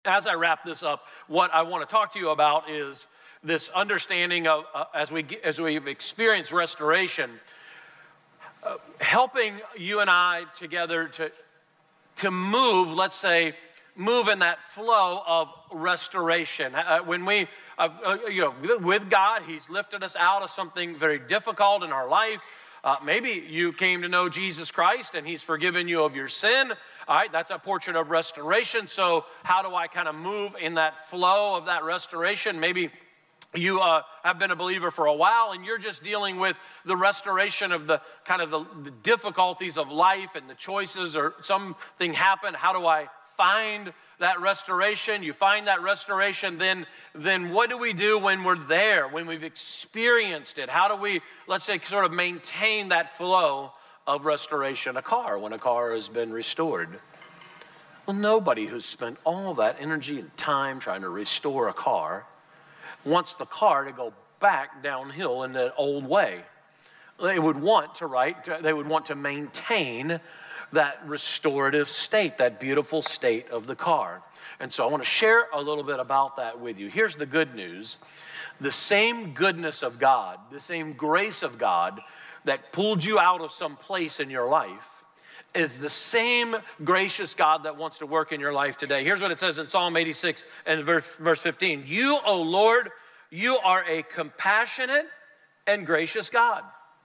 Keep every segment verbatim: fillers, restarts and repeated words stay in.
As I wrap this up, what I want to talk to you about is this understanding of, uh, as, we, as we've experienced restoration, uh, helping you and I together to, to move, let's say, move in that flow of restoration. Uh, when we, uh, uh, you know, with God, He's lifted us out of something very difficult in our life. Uh, maybe you came to know Jesus Christ and He's forgiven you of your sin. All right, that's a portrait of restoration. So how do I kind of move in that flow of that restoration? Maybe you uh, have been a believer for a while and you're just dealing with the restoration of the kind of the, the difficulties of life and the choices, or something happened. How do I find that restoration? You find that restoration, then, then what do we do when we're there, when we've experienced it? How do we, let's say, sort of maintain that flow of restoration? A car, when a car has been restored. Well, nobody who's spent all that energy and time trying to restore a car wants the car to go back downhill in the old way. They would want to, right, they would want to maintain that restorative state, that beautiful state of the car. And so I want to share a little bit about that with you. Here's the good news. The same goodness of God, the same grace of God that pulled you out of some place in your life is the same gracious God that wants to work in your life today. Here's what it says in Psalm eighty-six and verse fifteen. You, O Lord, you are a compassionate and gracious God.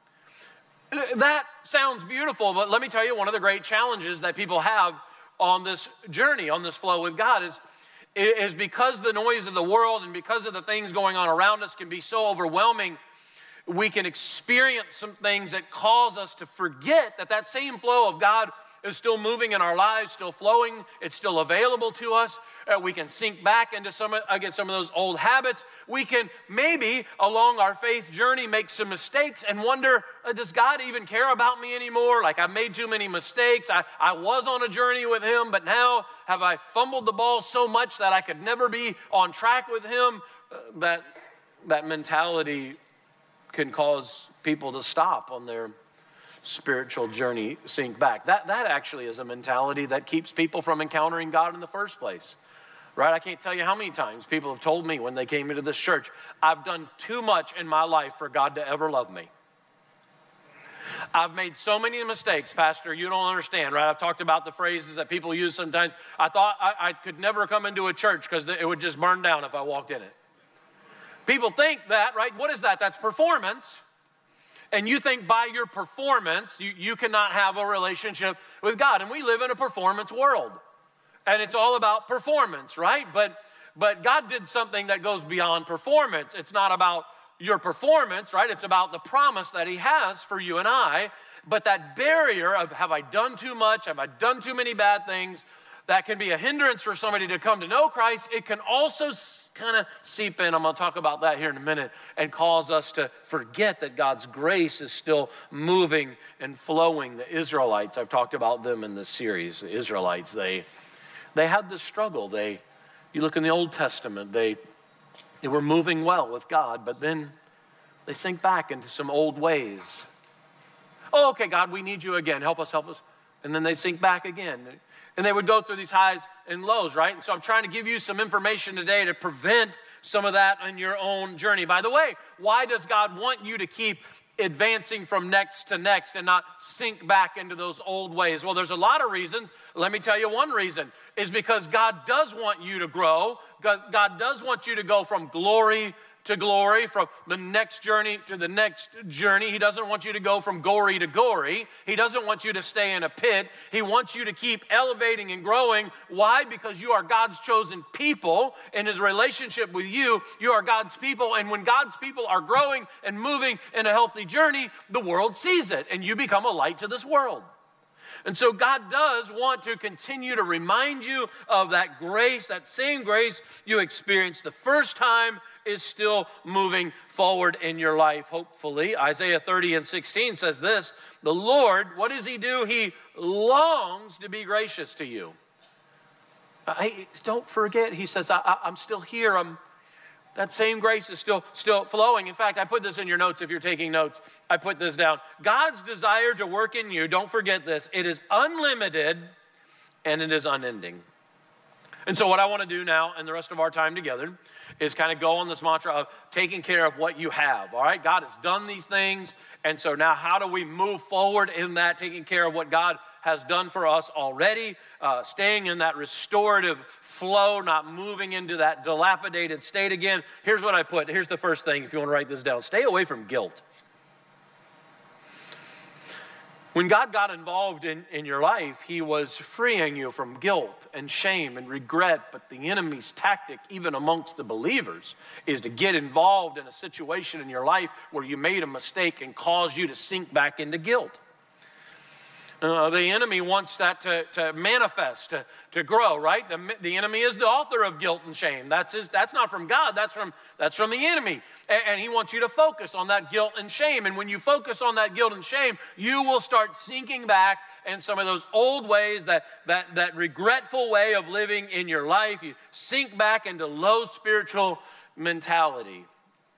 That sounds beautiful, but let me tell you, one of the great challenges that people have on this journey, on this flow with God is, is because the noise of the world and because of the things going on around us can be so overwhelming, we can experience some things that cause us to forget that that same flow of God is still moving in our lives, still flowing. It's still available to us. Uh, we can sink back into some, again, some of those old habits. We can maybe, along our faith journey, make some mistakes and wonder, uh, does God even care about me anymore? Like, I've made too many mistakes. I, I was on a journey with Him, but now have I fumbled the ball so much that I could never be on track with Him? Uh, that, that mentality can cause people to stop on their spiritual journey, sink back. That, that actually is a mentality that keeps people from encountering God in the first place, right? I can't tell you how many times people have told me when they came into this church, I've done too much in my life for God to ever love me. I've made so many mistakes, Pastor, you don't understand, right? I've talked about the phrases that people use sometimes. I thought I, I could never come into a church because it would just burn down if I walked in it. People think that, right? What is that? That's performance. And you think by your performance, you, you cannot have a relationship with God. And we live in a performance world. And it's all about performance, right? But, but God did something that goes beyond performance. It's not about your performance, right? It's about the promise that He has for you and I. But that barrier of, have I done too much? Have I done too many bad things? That can be a hindrance for somebody to come to know Christ. It can also kind of seep in, I'm going to talk about that here in a minute, and cause us to forget that God's grace is still moving and flowing. The Israelites, I've talked about them in this series. The Israelites, they they had this struggle. They, you look in the Old Testament, they, they were moving well with God, but then they sink back into some old ways. Oh, okay, God, we need you again. Help us, help us. And then they sink back again. And they would go through these highs and lows, right? And so I'm trying to give you some information today to prevent some of that on your own journey. By the way, why does God want you to keep advancing from next to next and not sink back into those old ways? Well, there's a lot of reasons. Let me tell you one reason is because God does want you to grow. God, God does want you to go from glory to glory, from the next journey to the next journey. He doesn't want you to go from gory to gory. He doesn't want you to stay in a pit. He wants you to keep elevating and growing. Why? Because you are God's chosen people. In His relationship with you, you are God's people. And when God's people are growing and moving in a healthy journey, the world sees it, and you become a light to this world. And so God does want to continue to remind you of that grace, that same grace you experienced the first time is still moving forward in your life, hopefully. Isaiah thirty and sixteen says this, the Lord, what does He do? He longs to be gracious to you. I, don't forget, He says, I, I, I'm still here. I'm, that same grace is still, still flowing. In fact, I put this in your notes if you're taking notes. I put this down. God's desire to work in you, don't forget this, it is unlimited and it is unending. And so what I want to do now and the rest of our time together is kind of go on this mantra of taking care of what you have, all right? God has done these things, and so now how do we move forward in that, taking care of what God has done for us already, uh, staying in that restorative flow, not moving into that dilapidated state again. Here's what I put. Here's the first thing, if you want to write this down. Stay away from guilt. When God got involved in, in your life, he was freeing you from guilt and shame and regret. But the enemy's tactic, even amongst the believers, is to get involved in a situation in your life where you made a mistake and cause you to sink back into guilt. Uh, the enemy wants that to, to manifest, to, to grow, right? The, the enemy is the author of guilt and shame. That's his, that's not from God, that's from, that's from the enemy. And, and he wants you to focus on that guilt and shame. And when you focus on that guilt and shame, you will start sinking back in some of those old ways, that, that, that regretful way of living in your life. You sink back into low spiritual mentality.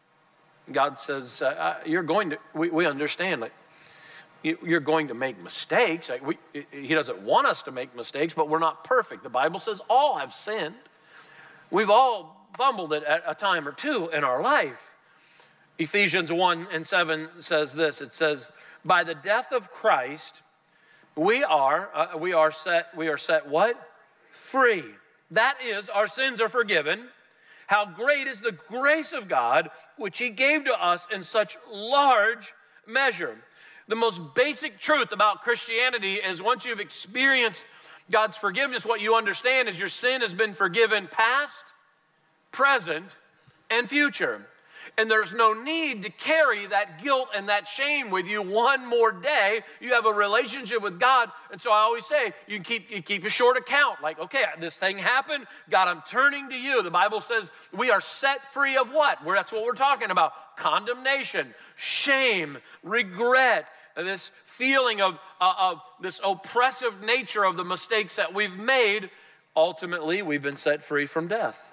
God says, uh, you're going to, we, we understand, like, you're going to make mistakes. Like we, he doesn't want us to make mistakes, but we're not perfect. The Bible says all have sinned. We've all fumbled it at a time or two in our life. Ephesians one and seven says this. It says, by the death of Christ, we are, uh, we are set, we are set what? Free. That is, our sins are forgiven. How great is the grace of God, which he gave to us in such large measure. The most basic truth about Christianity is once you've experienced God's forgiveness, what you understand is your sin has been forgiven past, present, and future. And there's no need to carry that guilt and that shame with you one more day. You have a relationship with God. And so I always say, you can keep, you keep a short account. Like, okay, this thing happened. God, I'm turning to you. The Bible says we are set free of what? Well, that's what we're talking about. Condemnation, shame, regret, this feeling of, uh, of this oppressive nature of the mistakes that we've made. Ultimately, we've been set free from death.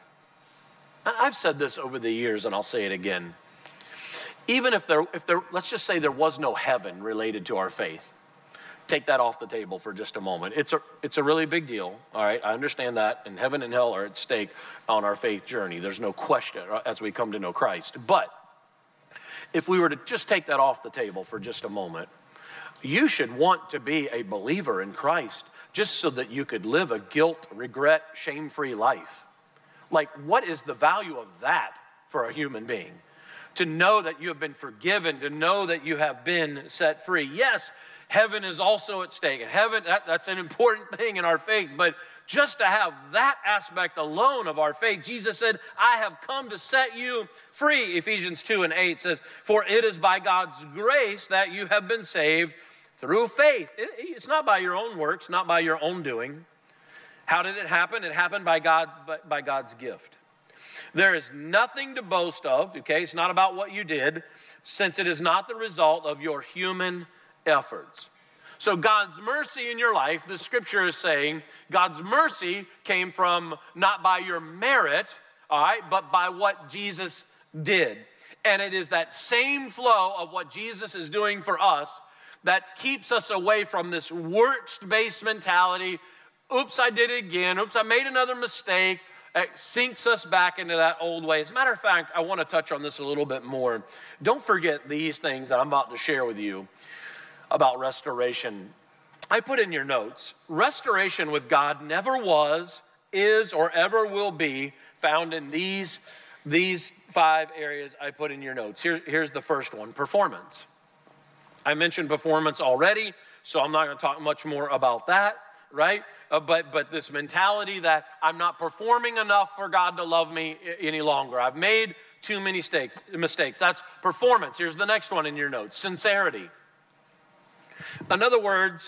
I've said this over the years, and I'll say it again. Even if there, if there, let's just say there was no heaven related to our faith. Take that off the table for just a moment. It's a, it's a really big deal, all right? I understand that, and heaven and hell are at stake on our faith journey. There's no question as we come to know Christ. But if we were to just take that off the table for just a moment, you should want to be a believer in Christ just so that you could live a guilt, regret, shame-free life. Like, what is the value of that for a human being? To know that you have been forgiven, to know that you have been set free. Yes, heaven is also at stake. And heaven, that, that's an important thing in our faith, but just to have that aspect alone of our faith, Jesus said, I have come to set you free. Ephesians two and eight says, for it is by God's grace that you have been saved through faith. It, it's not by your own works, not by your own doing. How did it happen? It happened by God, by, by God's gift. There is nothing to boast of, okay? It's not about what you did, since it is not the result of your human efforts. So God's mercy in your life, the scripture is saying, God's mercy came from not by your merit, all right, but by what Jesus did. And it is that same flow of what Jesus is doing for us that keeps us away from this works-based mentality. Oops, I did it again. Oops, I made another mistake. It sinks us back into that old way. As a matter of fact, I want to touch on this a little bit more. Don't forget these things that I'm about to share with you about restoration. I put in your notes, restoration with God never was, is, or ever will be found in these, these five areas I put in your notes. Here, here's the first one, performance. I mentioned performance already, so I'm not going to talk much more about that, right? Uh, but, but this mentality that I'm not performing enough for God to love me any longer. I've made too many mistakes. mistakes. That's performance. Here's the next one in your notes, sincerity. In other words,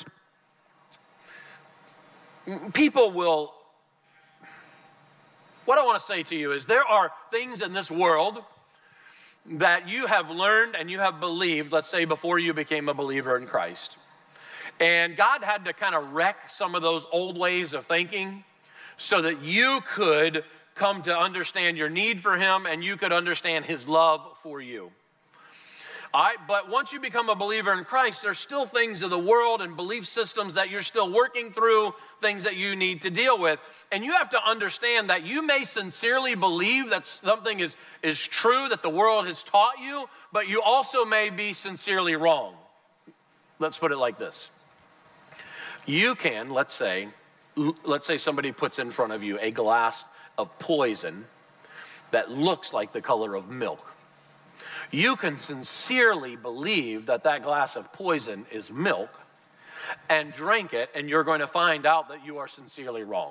people will, what I want to say to you is there are things in this world that you have learned and you have believed, let's say before you became a believer in Christ. And God had to kind of wreck some of those old ways of thinking so that you could come to understand your need for him and you could understand his love for you. All right, but once you become a believer in Christ, there's still things of the world and belief systems that you're still working through, things that you need to deal with. And you have to understand that you may sincerely believe that something is, is true that the world has taught you, but you also may be sincerely wrong. Let's put it like this. You can, let's say, let's say somebody puts in front of you a glass of poison that looks like the color of milk. You can sincerely believe that that glass of poison is milk and drink it, and you're going to find out that you are sincerely wrong.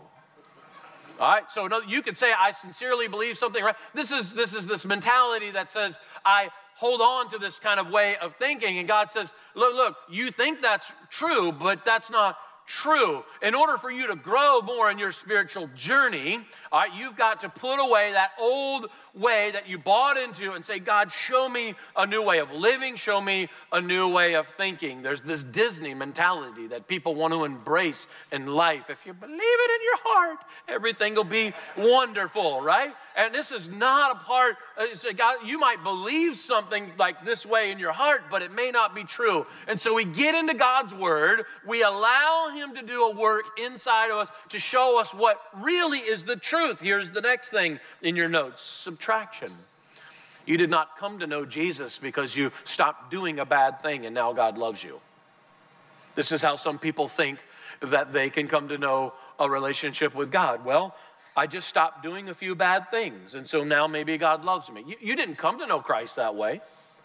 All right, so no, you can say, I sincerely believe something, right? This is, this is this mentality that says, I hold on to this kind of way of thinking, and God says, look, look, you think that's true, but that's not true. In order for you to grow more in your spiritual journey, all right, you've got to put away that old way that you bought into and say, God, show me a new way of living, show me a new way of thinking. There's this Disney mentality that people want to embrace in life. If you believe it in your heart, everything will be wonderful, right? And this is not a part, uh, so God, you might believe something like this way in your heart, but it may not be true. And so we get into God's word, we allow him to do a work inside of us to show us what really is the truth. Here's the next thing in your notes, subtraction. You did not come to know Jesus because you stopped doing a bad thing and now God loves you. This is how some people think that they can come to know a relationship with God. Well, I just stopped doing a few bad things, and so now maybe God loves me. You, you didn't come to know Christ that way,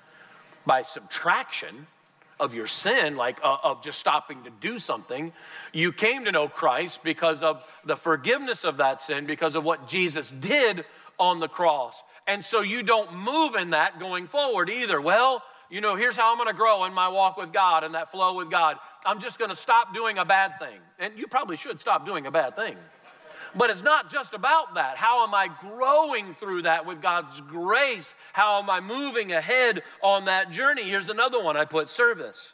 by subtraction of your sin, like uh, of just stopping to do something. You came to know Christ because of the forgiveness of that sin, because of what Jesus did on the cross. And so you don't move in that going forward either. Well, you know, here's how I'm going to grow in my walk with God and that flow with God. I'm just going to stop doing a bad thing. And you probably should stop doing a bad thing. But it's not just about that. How am I growing through that with God's grace? How am I moving ahead on that journey? Here's another one I put, service.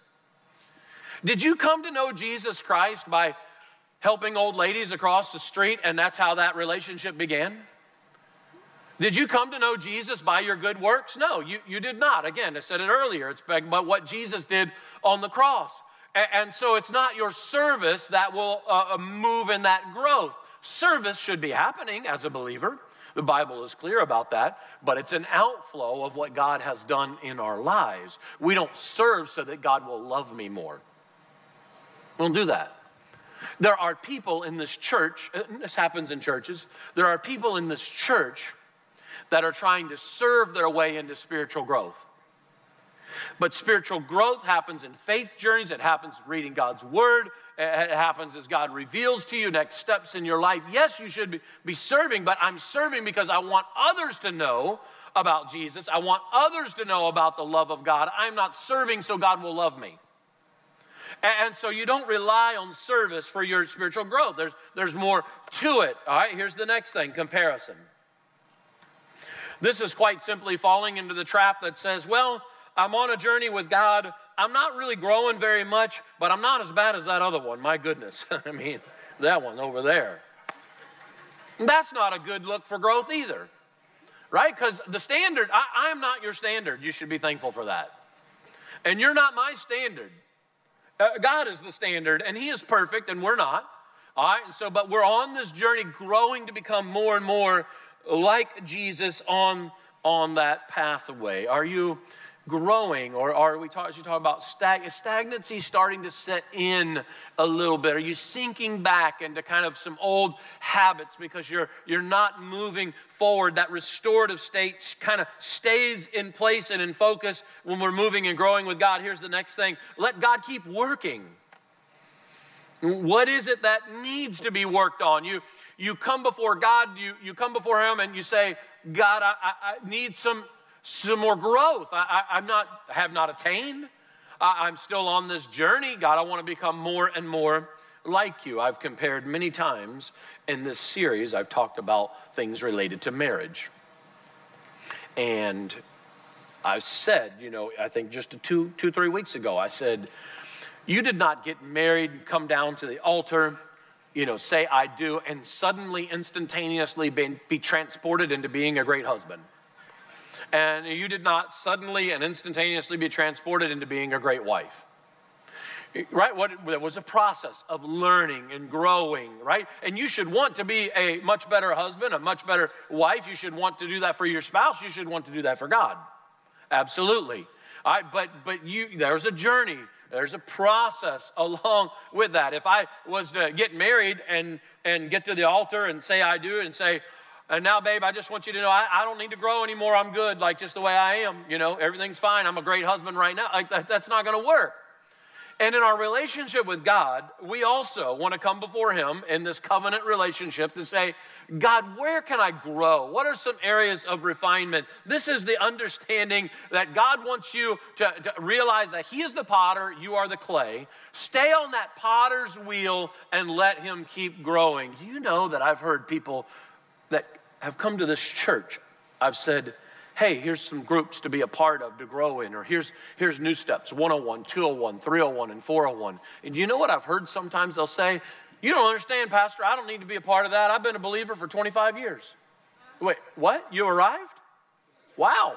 Did you come to know Jesus Christ by helping old ladies across the street, and that's how that relationship began? Did you come to know Jesus by your good works? No, you, you did not. Again, I said it earlier. It's about what Jesus did on the cross. And, and so it's not your service that will uh, move in that growth. Service should be happening as a believer. The Bible is clear about that, but it's an outflow of what God has done in our lives. We don't serve so that God will love me more. We don't do that. There are people in this church, and this happens in churches, there are people in this church that are trying to serve their way into spiritual growth. But spiritual growth happens in faith journeys. It happens reading God's word. It happens as God reveals to you next steps in your life. Yes, you should be, be serving, but I'm serving because I want others to know about Jesus. I want others to know about the love of God. I'm not serving so God will love me. And so you don't rely on service for your spiritual growth. There's, there's more to it. All right, here's the next thing, comparison. This is quite simply falling into the trap that says, well, I'm on a journey with God. I'm not really growing very much, but I'm not as bad as that other one. My goodness. I mean, that one over there. That's not a good look for growth either, right? Because the standard, I, I am not your standard. You should be thankful for that. And you're not my standard. Uh, God is the standard, and he is perfect, and we're not. All right, and so, but we're on this journey growing to become more and more like Jesus on, on that pathway. Are you growing, or are we talking talk about stag, stagnancy starting to set in a little bit? Are you sinking back into kind of some old habits because you're you're not moving forward? That restorative state kind of stays in place and in focus when we're moving and growing with God. Here's the next thing. Let God keep working. What is it that needs to be worked on? You you come before God, you, you come before him and you say, God, I, I, I need some Some more growth. I, I, I'm not, have not attained. I, I'm still on this journey. God, I want to become more and more like you. I've compared many times in this series, I've talked about things related to marriage. And I've said, you know, I think just two, two, three weeks ago, I said, you did not get married, come down to the altar, you know, say I do, and suddenly, instantaneously be, be transported into being a great husband. And you did not suddenly and instantaneously be transported into being a great wife. Right? What, there was a process of learning and growing, right? And you should want to be a much better husband, a much better wife. You should want to do that for your spouse. You should want to do that for God. Absolutely. All right, but but you there's a journey. There's a process along with that. If I was to get married and, and get to the altar and say I do and say, and now, babe, I just want you to know I, I don't need to grow anymore. I'm good, like just the way I am. You know, everything's fine. I'm a great husband right now. Like that, that's not going to work. And in our relationship with God, we also want to come before him in this covenant relationship to say, God, where can I grow? What are some areas of refinement? This is the understanding that God wants you to, to realize that he is the potter, you are the clay. Stay on that potter's wheel and let him keep growing. Do you know that I've heard people that have come to this church, I've said, hey, here's some groups to be a part of, to grow in, or here's here's New Steps, one oh one, two oh one, three oh one, and four oh one. And you know what I've heard sometimes? They'll say, you don't understand, Pastor, I don't need to be a part of that. I've been a believer for twenty-five years. Wait, what? You arrived? Wow.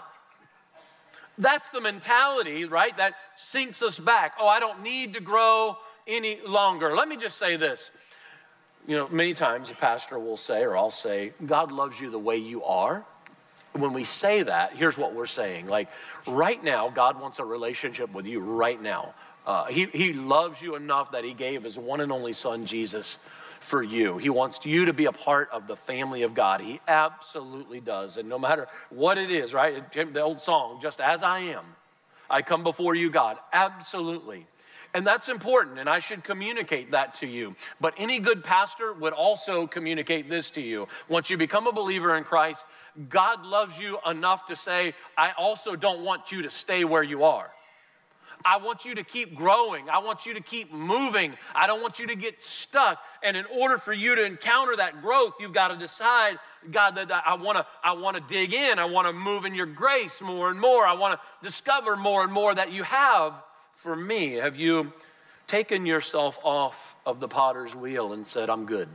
That's the mentality, right, that sinks us back. Oh, I don't need to grow any longer. Let me just say this. You know, many times a pastor will say, or I'll say, God loves you the way you are. When we say that, here's what we're saying. Like, right now, God wants a relationship with you right now. Uh, he, he loves you enough that he gave his one and only son, Jesus, for you. He wants you to be a part of the family of God. He absolutely does. And no matter what it is, right? The old song, just as I am, I come before you, God. Absolutely. And that's important, and I should communicate that to you. But any good pastor would also communicate this to you. Once you become a believer in Christ, God loves you enough to say, I also don't want you to stay where you are. I want you to keep growing. I want you to keep moving. I don't want you to get stuck. And in order for you to encounter that growth, you've got to decide, God, that I want to I want to dig in. I want to move in your grace more and more. I want to discover more and more that you have for me. Have you taken yourself off of the potter's wheel and said, I'm good?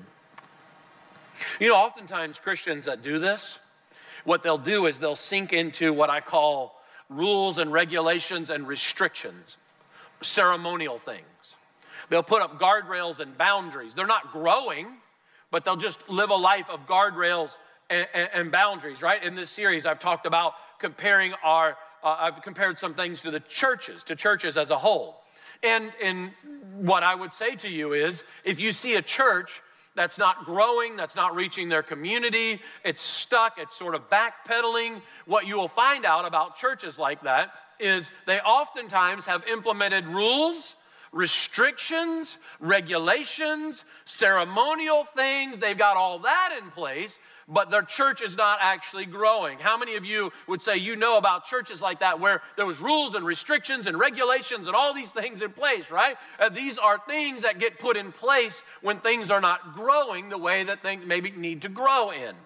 You know, oftentimes Christians that do this, what they'll do is they'll sink into what I call rules and regulations and restrictions, ceremonial things. They'll put up guardrails and boundaries. They're not growing, but they'll just live a life of guardrails and, and, and boundaries, right? In this series, I've talked about comparing our Uh, I've compared some things to the churches, to churches as a whole. And, and what I would say to you is, if you see a church that's not growing, that's not reaching their community, it's stuck, it's sort of backpedaling, what you will find out about churches like that is they oftentimes have implemented rules, restrictions, regulations, ceremonial things. They've got all that in place, but their church is not actually growing. How many of you would say you know about churches like that where there was rules and restrictions and regulations and all these things in place, right? Uh, these are things that get put in place when things are not growing the way that things maybe need to grow in.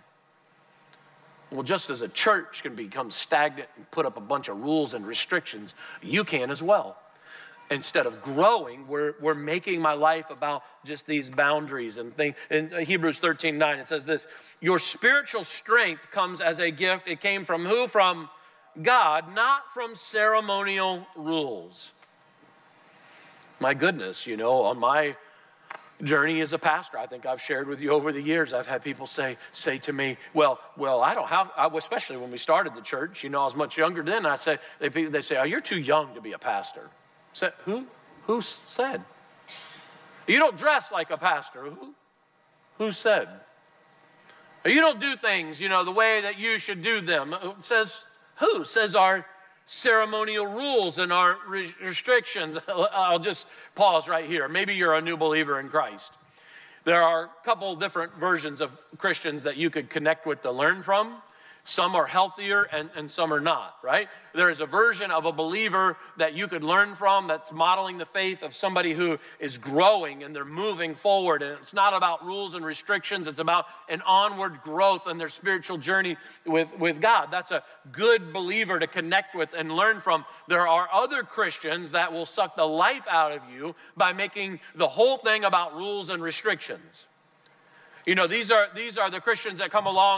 Well, just as a church can become stagnant and put up a bunch of rules and restrictions, you can as well. Instead of growing, we're, we're making my life about just these boundaries and things. In Hebrews thirteen nine, it says this, your spiritual strength comes as a gift. It came from who? From God, not from ceremonial rules. My goodness, you know, on my journey as a pastor, I think I've shared with you over the years, I've had people say say to me, well, well, I don't have, I, especially when we started the church, you know, I was much younger then. I say, they, they say, oh, you're too young to be a pastor. Said, who? Who said? You don't dress like a pastor. Who? Who said? You don't do things, you know, the way that you should do them. It says who? It says our ceremonial rules and our restrictions. I'll just pause right here. Maybe you're a new believer in Christ. There are a couple different versions of Christians that you could connect with to learn from. Some are healthier and, and some are not, right? There is a version of a believer that you could learn from that's modeling the faith of somebody who is growing and they're moving forward. And it's not about rules and restrictions. It's about an onward growth in their spiritual journey with, with God. That's a good believer to connect with and learn from. There are other Christians that will suck the life out of you by making the whole thing about rules and restrictions. You know, these are, these are the Christians that come along and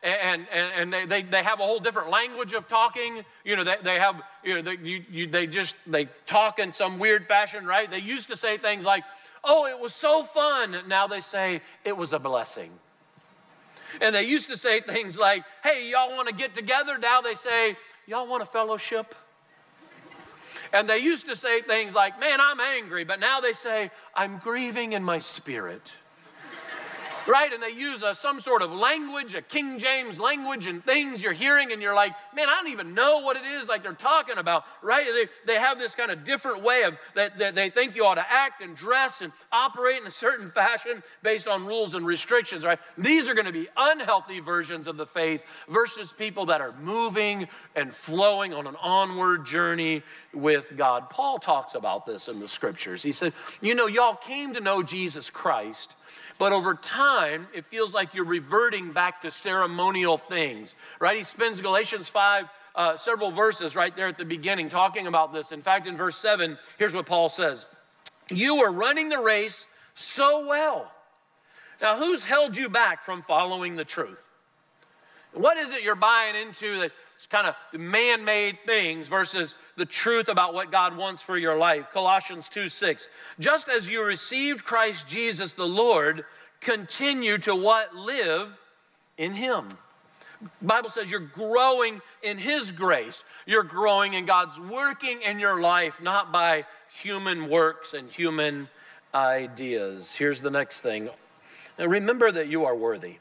and, and, and they, they, they have a whole different language of talking. You know, they, they have, you know, they, you, you, they just, they talk in some weird fashion, right? They used to say things like, oh, it was so fun. Now they say, it was a blessing. And they used to say things like, hey, y'all want to get together? Now they say, y'all want a fellowship? And they used to say things like, man, I'm angry. But now they say, I'm grieving in my spirit. Right? And they use a, some sort of language, a King James language, and things you're hearing, and you're like, man, I don't even know what it is like they're talking about, right? They, they have this kind of different way of that, that they think you ought to act and dress and operate in a certain fashion based on rules and restrictions, right? These are going to be unhealthy versions of the faith versus people that are moving and flowing on an onward journey with God. Paul talks about this in the scriptures. He said, you know, y'all came to know Jesus Christ, but over time, it feels like you're reverting back to ceremonial things, right? He spends Galatians five, uh, several verses right there at the beginning talking about this. In fact, in verse seven, here's what Paul says. You are running the race so well. Now, who's held you back from following the truth? What is it you're buying into that it's kind of man-made things versus the truth about what God wants for your life? Colossians two six. Just as you received Christ Jesus the Lord, continue to what? Live in him. The Bible says you're growing in his grace. You're growing in God's working in your life, not by human works and human ideas. Here's the next thing. Now remember that you are worthy.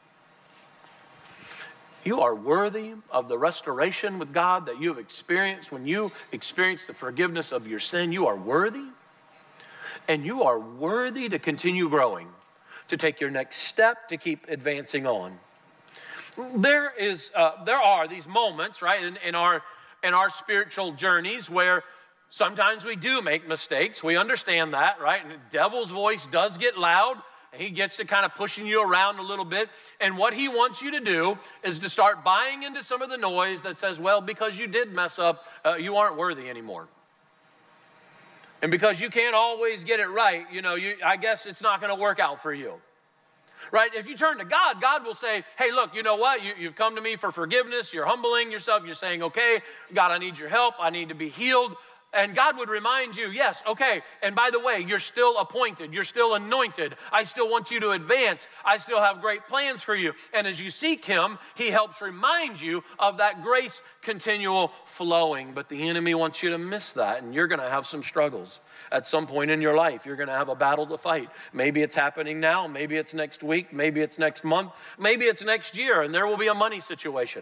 You are worthy of the restoration with God that you have experienced. When you experience the forgiveness of your sin, you are worthy. And you are worthy to continue growing, to take your next step, to keep advancing on. There is, uh, there are these moments, right, in, in our in our spiritual journeys where sometimes we do make mistakes. We understand that, right? And the devil's voice does get loud. He gets to kind of pushing you around a little bit. And what he wants you to do is to start buying into some of the noise that says, well, because you did mess up, uh, you aren't worthy anymore. And because you can't always get it right, you know, you, I guess it's not going to work out for you. Right? If you turn to God, God will say, hey, look, you know what? You, you've come to me for forgiveness. You're humbling yourself. You're saying, okay, God, I need your help. I need to be healed. And God would remind you, yes, okay, and by the way, you're still appointed. You're still anointed. I still want you to advance. I still have great plans for you. And as you seek him, he helps remind you of that grace continual flowing. But the enemy wants you to miss that, and you're going to have some struggles. At some point in your life, you're going to have a battle to fight. Maybe it's happening now. Maybe it's next week. Maybe it's next month. Maybe it's next year, and there will be a money situation.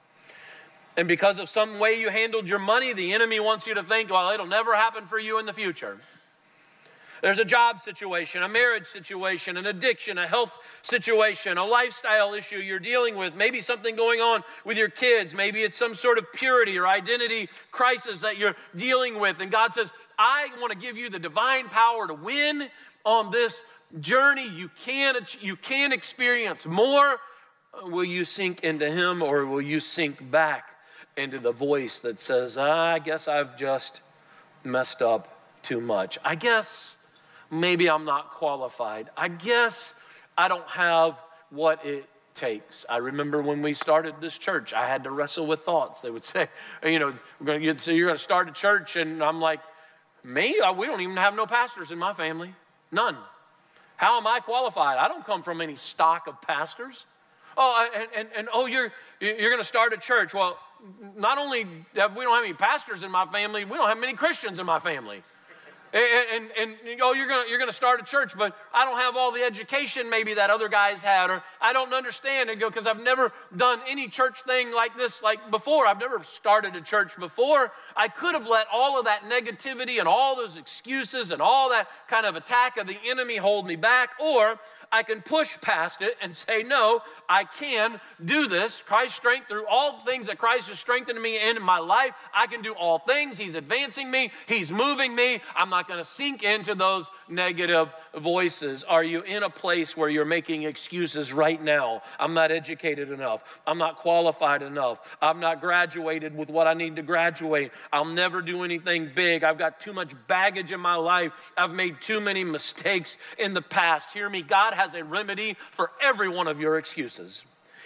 And because of some way you handled your money, the enemy wants you to think, well, it'll never happen for you in the future. There's a job situation, a marriage situation, an addiction, a health situation, a lifestyle issue you're dealing with, maybe something going on with your kids. Maybe it's some sort of purity or identity crisis that you're dealing with. And God says, I want to give you the divine power to win on this journey. You can, you can experience more. Will you sink into him, or will you sink back into the voice that says, I guess I've just messed up too much. I guess maybe I'm not qualified. I guess I don't have what it takes. I remember when we started this church, I had to wrestle with thoughts. They would say, you know, we're going to, so you're going to start a church, and I'm like, me? We don't even have no pastors in my family. None. How am I qualified? I don't come from any stock of pastors. Oh, and, and, and oh, you're, you're going to start a church. Well, not only have we don't have any pastors in my family, we don't have many Christians in my family. And, and, and oh, you're gonna you're gonna start a church, but I don't have all the education maybe that other guys had, or I don't understand and go because I've never done any church thing like this like before. I've never started a church before. I could have let all of that negativity and all those excuses and all that kind of attack of the enemy hold me back, or I can push past it and say, no, I can do this. Christ's strength, through all things that Christ has strengthened me in my life, I can do all things. He's advancing me. He's moving me. I'm not going to sink into those negative voices. Are you in a place where you're making excuses right now? I'm not educated enough. I'm not qualified enough. I'm not graduated with what I need to graduate. I'll never do anything big. I've got too much baggage in my life. I've made too many mistakes in the past. Hear me, God has a remedy for every one of your excuses.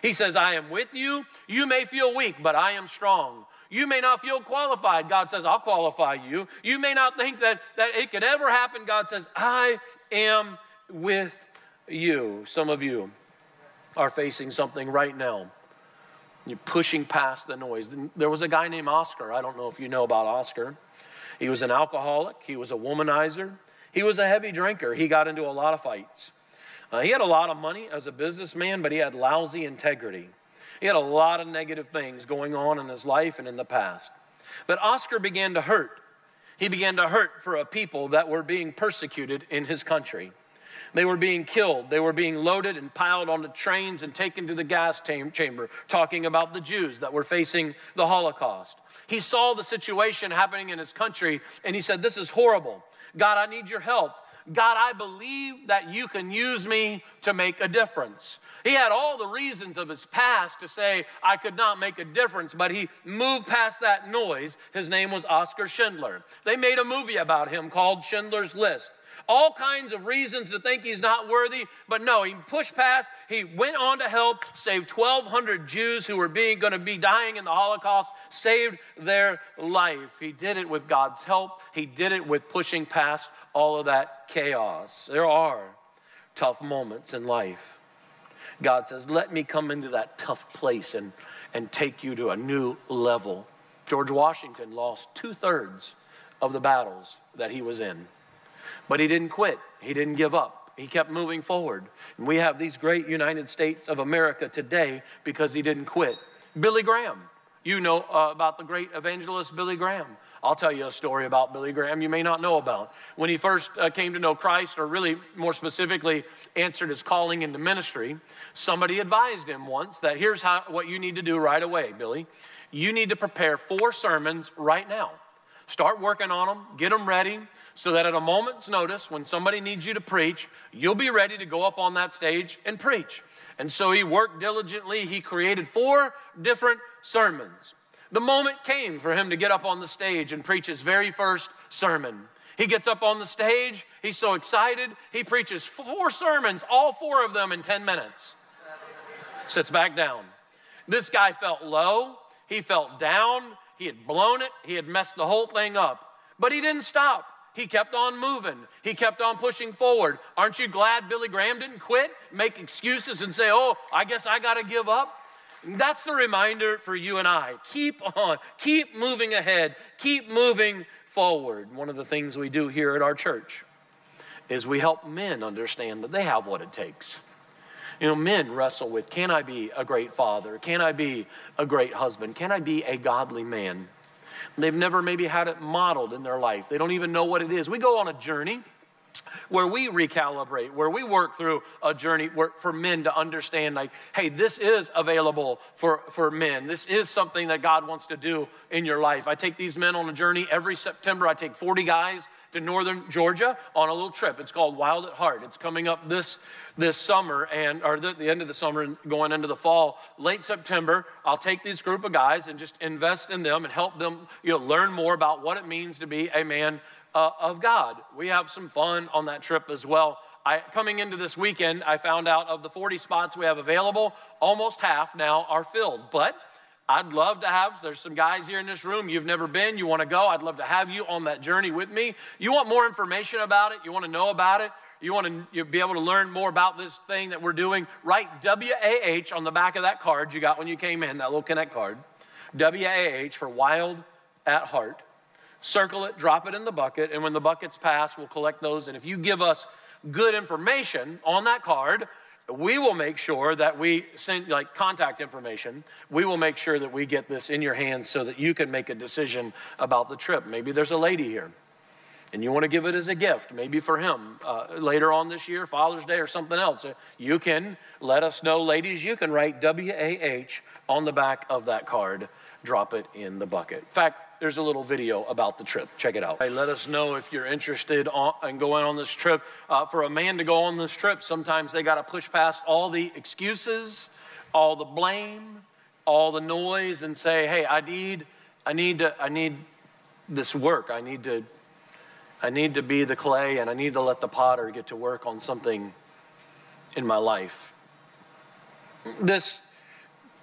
He says, I am with you. You may feel weak, but I am strong. You may not feel qualified. God says, I'll qualify you. You may not think that, that it could ever happen. God says, I am with you. Some of you are facing something right now. You're pushing past the noise. There was a guy named Oscar. I don't know if you know about Oscar. He was an alcoholic. He was a womanizer. He was a heavy drinker. He got into a lot of fights. Uh, he had a lot of money as a businessman, but he had lousy integrity. He had a lot of negative things going on in his life and in the past. But Oscar began to hurt. He began to hurt for a people that were being persecuted in his country. They were being killed. They were being loaded and piled onto trains and taken to the gas tam- chamber, talking about the Jews that were facing the Holocaust. He saw the situation happening in his country, and he said, this is horrible. God, I need your help. God, I believe that you can use me to make a difference. He had all the reasons of his past to say, I could not make a difference, but he moved past that noise. His name was Oskar Schindler. They made a movie about him called Schindler's List. All kinds of reasons to think he's not worthy, but no, he pushed past. He went on to help save twelve hundred Jews who were being going to be dying in the Holocaust, saved their life. He did it with God's help. He did it with pushing past all of that chaos. There are tough moments in life. God says, let me come into that tough place and, and take you to a new level. George Washington lost two-thirds of the battles that he was in. But he didn't quit. He didn't give up. He kept moving forward. And we have these great United States of America today because he didn't quit. Billy Graham. You know uh, about the great evangelist Billy Graham. I'll tell you a story about Billy Graham you may not know about. When he first uh, came to know Christ, or really more specifically answered his calling into ministry, somebody advised him once that here's how, what you need to do right away, Billy. You need to prepare four sermons right now. Start working on them, get them ready, so that at a moment's notice, when somebody needs you to preach, you'll be ready to go up on that stage and preach. And so he worked diligently. He created four different sermons. The moment came for him to get up on the stage and preach his very first sermon. He gets up on the stage. He's so excited. He preaches four sermons, all four of them in ten minutes. Sits back down. This guy felt low. He felt down. He had blown it. He had messed the whole thing up. But he didn't stop. He kept on moving. He kept on pushing forward. Aren't you glad Billy Graham didn't quit, make excuses and say, oh, I guess I got to give up? That's the reminder for you and I. Keep on. Keep moving ahead. Keep moving forward. One of the things we do here at our church is we help men understand that they have what it takes. You know, men wrestle with, can I be a great father? Can I be a great husband? Can I be a godly man? They've never maybe had it modeled in their life. They don't even know what it is. We go on a journey where we recalibrate, where we work through a journey where, for men to understand, like, hey, this is available for, for men. This is something that God wants to do in your life. I take these men on a journey every September. I take forty guys to northern Georgia on a little trip. It's called Wild at Heart. It's coming up this this summer, and or the, the end of the summer and going into the fall. Late September, I'll take this group of guys and just invest in them and help them, you know, learn more about what it means to be a man uh, of God. We have some fun on that trip as well. I, coming into this weekend, I found out of the forty spots we have available, almost half now are filled. But I'd love to have, there's some guys here in this room, you've never been, you want to go, I'd love to have you on that journey with me. You want more information about it, you want to know about it, you want to you be able to learn more about this thing that we're doing, write W A H on the back of that card you got when you came in, that little Connect card. W A H for Wild at Heart. Circle it, drop it in the bucket, and when the bucket's passed, we'll collect those. And if you give us good information on that card, we will make sure that we send, like, contact information. We will make sure that we get this in your hands so that you can make a decision about the trip. Maybe there's a lady here, and you want to give it as a gift, maybe for him uh, later on this year, Father's Day or something else. You can let us know, ladies. You can write W A H on the back of that card. Drop it in the bucket. In fact, there's a little video about the trip. Check it out. Hey, let us know if you're interested on, in going on this trip. Uh, for a man to go on this trip, sometimes they got to push past all the excuses, all the blame, all the noise, and say, "Hey, I need, I need to, I need this work. I need to, I need to be the clay, and I need to let the potter get to work on something in my life." This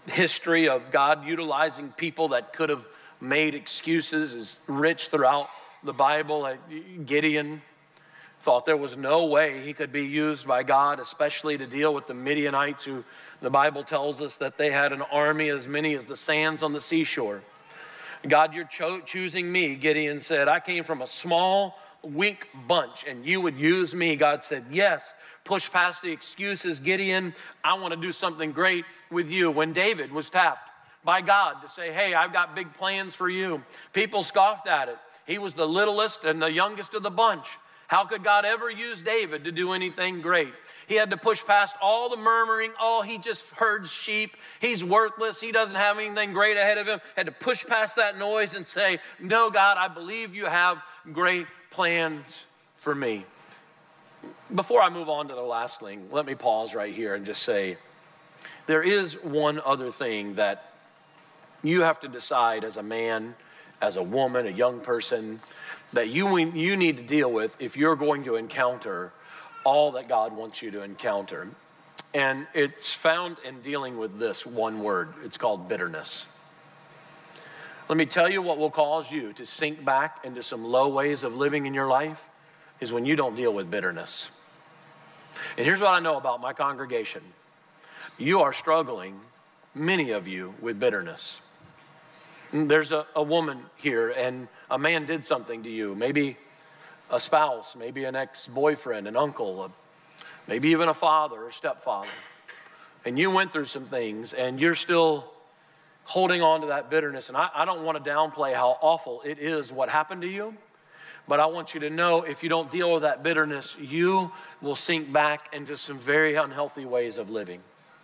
history of God utilizing people that could have made excuses is rich throughout the Bible. Like Gideon thought there was no way he could be used by God, especially to deal with the Midianites, who the Bible tells us that they had an army as many as the sands on the seashore. God, you're cho- choosing me, Gideon said. I came from a small, weak bunch, and you would use me. God said, yes. Push past the excuses, Gideon. I want to do something great with you. When David was tapped by God to say, hey, I've got big plans for you, people scoffed at it. He was the littlest and the youngest of the bunch. How could God ever use David to do anything great? He had to push past all the murmuring. Oh, he just herds sheep. He's worthless. He doesn't have anything great ahead of him. Had to push past that noise and say, no, God, I believe you have great plans for me. Before I move on to the last thing, let me pause right here and just say, there is one other thing that you have to decide as a man, as a woman, a young person, that you, you need to deal with if you're going to encounter all that God wants you to encounter. And it's found in dealing with this one word. It's called bitterness. Let me tell you what will cause you to sink back into some low ways of living in your life is when you don't deal with bitterness. And here's what I know about my congregation. You are struggling, many of you, with bitterness. There's a, a woman here and a man did something to you, maybe a spouse, maybe an ex-boyfriend, an uncle, a, maybe even a father or stepfather. And you went through some things and you're still holding on to that bitterness. And I, I don't want to downplay how awful it is what happened to you. But I want you to know if you don't deal with that bitterness, you will sink back into some very unhealthy ways of living.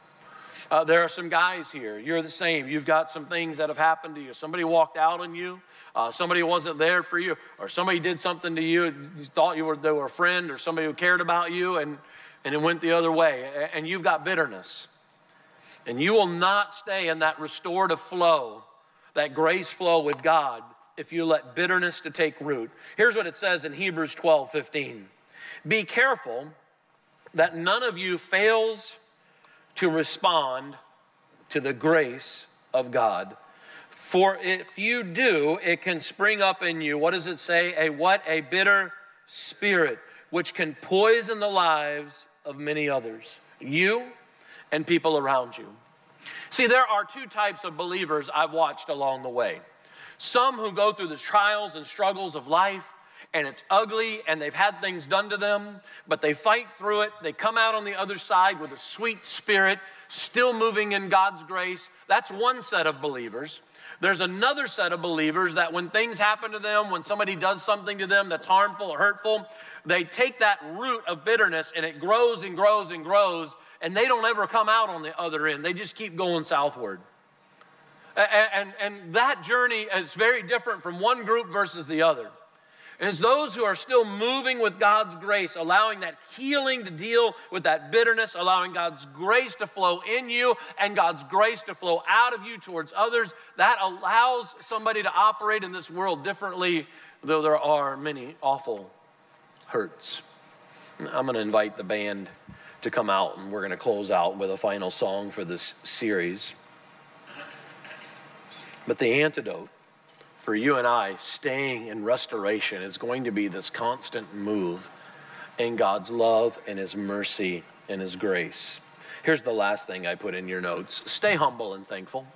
Uh, there are some guys here. You're the same. You've got some things that have happened to you. Somebody walked out on you. Uh, somebody wasn't there for you. Or somebody did something to you. You thought you were, they were a friend or somebody who cared about you, and, and it went the other way. And you've got bitterness. And you will not stay in that restorative flow, that grace flow with God, if you let bitterness to take root. Here's what it says in Hebrews twelve fifteen. Be careful that none of you fails to respond to the grace of God. For if you do, it can spring up in you. What does it say? A what? A bitter spirit, which can poison the lives of many others, you and people around you. See, there are two types of believers I've watched along the way. Some who go through the trials and struggles of life, and it's ugly, and they've had things done to them, but they fight through it. They come out on the other side with a sweet spirit, still moving in God's grace. That's one set of believers. There's another set of believers that when things happen to them, when somebody does something to them that's harmful or hurtful, they take that root of bitterness, and it grows and grows and grows, and they don't ever come out on the other end. They just keep going southward. And, and, and that journey is very different from one group versus the other. And it's those who are still moving with God's grace, allowing that healing to deal with that bitterness, allowing God's grace to flow in you and God's grace to flow out of you towards others. That allows somebody to operate in this world differently, though there are many awful hurts. I'm going to invite the band to come out, and we're going to close out with a final song for this series. But the antidote for you and I staying in restoration is going to be this constant move in God's love and His mercy and His grace. Here's the last thing I put in your notes. Stay humble and thankful.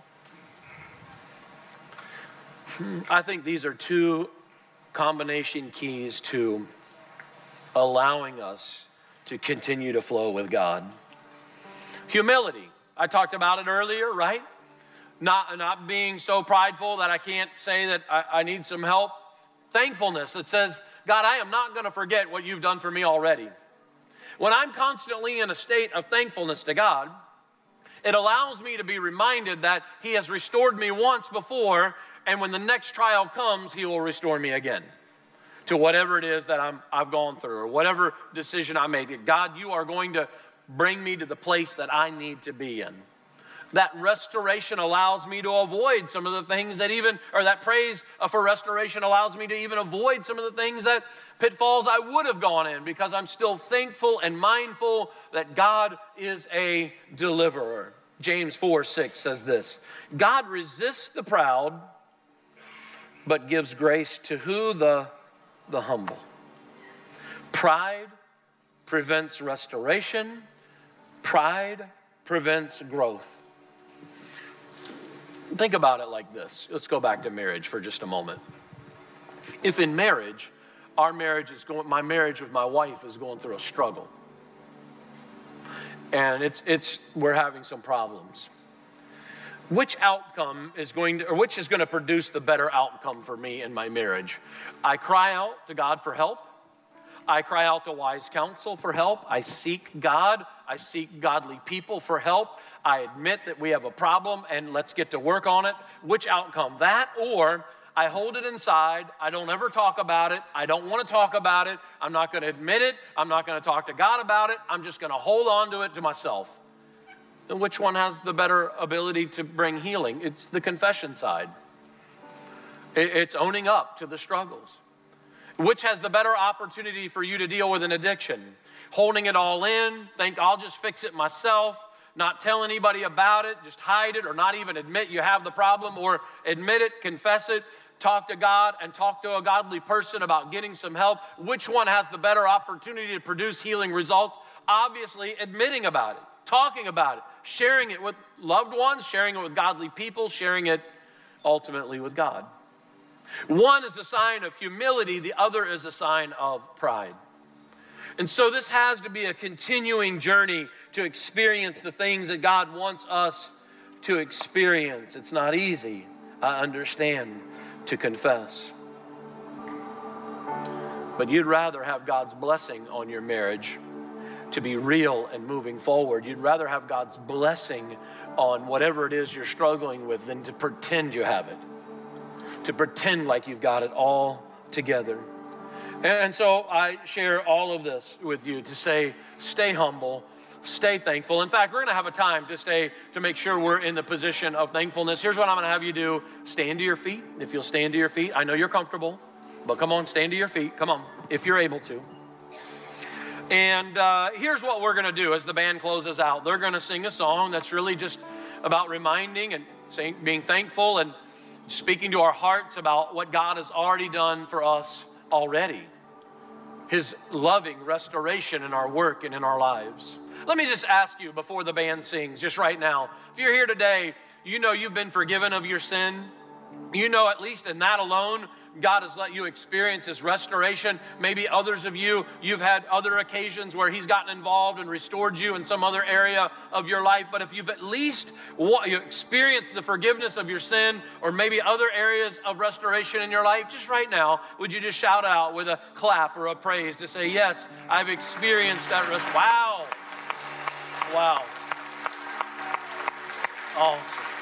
I think these are two combination keys to allowing us to continue to flow with God. Humility. I talked about it earlier, right? Not, not being so prideful that I can't say that I, I need some help. Thankfulness that says, God, I am not going to forget what you've done for me already. When I'm constantly in a state of thankfulness to God, it allows me to be reminded that He has restored me once before, and when the next trial comes, He will restore me again to whatever it is that I'm, I've gone through or whatever decision I made. God, you are going to bring me to the place that I need to be in. That restoration allows me to avoid some of the things that even, or that praise for restoration allows me to even avoid some of the things that pitfalls I would have gone in, because I'm still thankful and mindful that God is a deliverer. James four six says this, God resists the proud, but gives grace to who? The, the humble. Pride prevents restoration. Pride prevents growth. Think about it like this. Let's go back to marriage for just a moment. If in marriage, our marriage is going, my marriage with my wife is going through a struggle, and it's it's we're having some problems, which outcome is going to, or which is going to produce the better outcome for me in my marriage? I cry out to God for help. I cry out to wise counsel for help. I seek God. I seek godly people for help. I admit that we have a problem and let's get to work on it. Which outcome? That, or I hold it inside. I don't ever talk about it. I don't want to talk about it. I'm not going to admit it. I'm not going to talk to God about it. I'm just going to hold on to it to myself. And which one has the better ability to bring healing? It's the confession side. It's owning up to the struggles. Which has the better opportunity for you to deal with an addiction? Holding it all in, think I'll just fix it myself, not tell anybody about it, just hide it, or not even admit you have the problem, or admit it, confess it, talk to God and talk to a godly person about getting some help. Which one has the better opportunity to produce healing results? Obviously, admitting about it, talking about it, sharing it with loved ones, sharing it with godly people, sharing it ultimately with God. One is a sign of humility, the other is a sign of pride. And so this has to be a continuing journey to experience the things that God wants us to experience. It's not easy, I understand, to confess. But you'd rather have God's blessing on your marriage to be real and moving forward. You'd rather have God's blessing on whatever it is you're struggling with than to pretend you have it. To pretend like you've got it all together. And so I share all of this with you to say, stay humble, stay thankful. In fact, we're going to have a time to stay, to make sure we're in the position of thankfulness. Here's what I'm going to have you do. Stand to your feet. If you'll stand to your feet. I know you're comfortable, but come on, stand to your feet. Come on, if you're able to. And uh, here's what we're going to do as the band closes out. They're going to sing a song that's really just about reminding and saying, being thankful and speaking to our hearts about what God has already done for us already. His loving restoration in our work and in our lives. Let me just ask you before the band sings, just right now, if you're here today, you know you've been forgiven of your sin. You know, at least in that alone, God has let you experience His restoration. Maybe others of you, you've had other occasions where He's gotten involved and restored you in some other area of your life. But if you've at least you experienced the forgiveness of your sin, or maybe other areas of restoration in your life, just right now, would you just shout out with a clap or a praise to say, yes, I've experienced that rest. Wow. Wow. Awesome.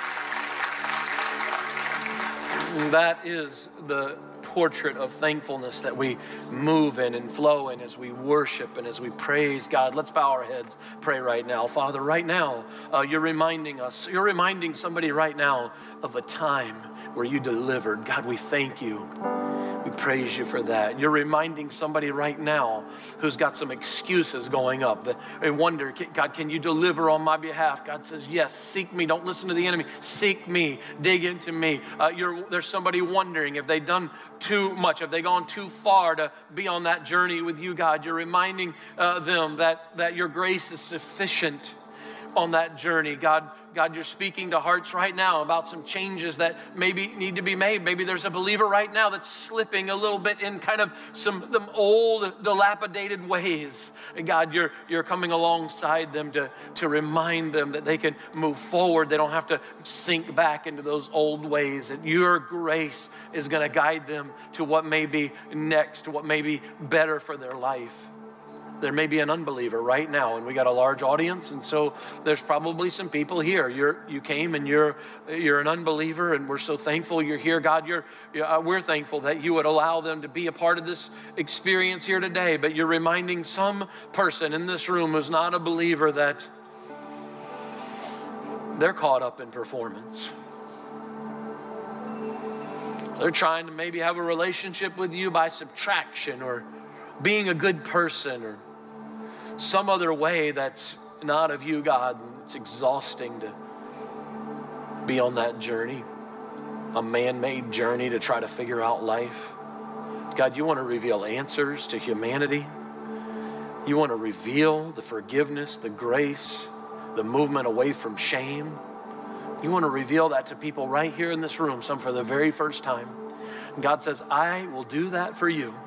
That is the portrait of thankfulness that we move in and flow in as we worship and as we praise God. Let's bow our heads, pray right now. Father, right now, uh, you're reminding us, you're reminding somebody right now of a time where you delivered. God, we thank you. We praise you for that. You're reminding somebody right now who's got some excuses going up. They wonder, God, can you deliver on my behalf? God says, yes, seek me. Don't listen to the enemy. Seek me. Dig into me. Uh, you're, there's somebody wondering if they've done too much, if they've gone too far to be on that journey with you, God. You're reminding uh, them that, that your grace is sufficient on that journey. God, God, you're speaking to hearts right now about some changes that maybe need to be made. Maybe there's a believer right now that's slipping a little bit in kind of some them old, dilapidated ways. And God, you're you're coming alongside them to, to remind them that they can move forward. They don't have to sink back into those old ways. And your grace is going to guide them to what may be next, to what may be better for their life. There may be an unbeliever right now, and we got a large audience, and so there's probably some people here. You're, you came, and you're you're an unbeliever, and we're so thankful you're here, God. You're, uh, we're thankful that you would allow them to be a part of this experience here today. But you're reminding some person in this room who's not a believer that they're caught up in performance. They're trying to maybe have a relationship with you by subtraction, or being a good person, or some other way that's not of you, God. It's exhausting to be on that journey, a man-made journey to try to figure out life. God, you want to reveal answers to humanity. You want to reveal the forgiveness, the grace, the movement away from shame. You want to reveal that to people right here in this room, some for the very first time. And God says, I will do that for you.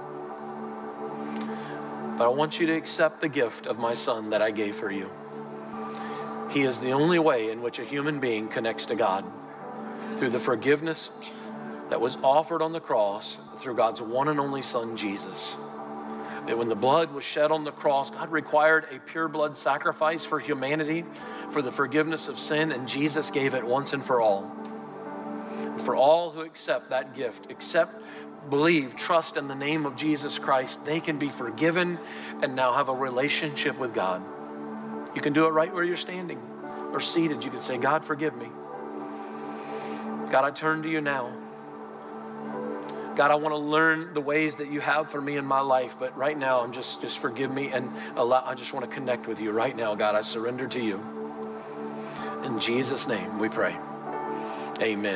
But I want you to accept the gift of my son that I gave for you. He is the only way in which a human being connects to God, through the forgiveness that was offered on the cross through God's one and only Son, Jesus. That when the blood was shed on the cross, God required a pure blood sacrifice for humanity, for the forgiveness of sin, and Jesus gave it once and for all. For all who accept that gift, accept, believe, trust in the name of Jesus Christ, they can be forgiven and now have a relationship with God. You can do it right where you're standing or seated. You can say, God, forgive me. God, I turn to you now. God, I want to learn the ways that you have for me in my life, but right now, I'm just, just forgive me and allow, I just want to connect with you right now. God, I surrender to you. In Jesus' name we pray. Amen.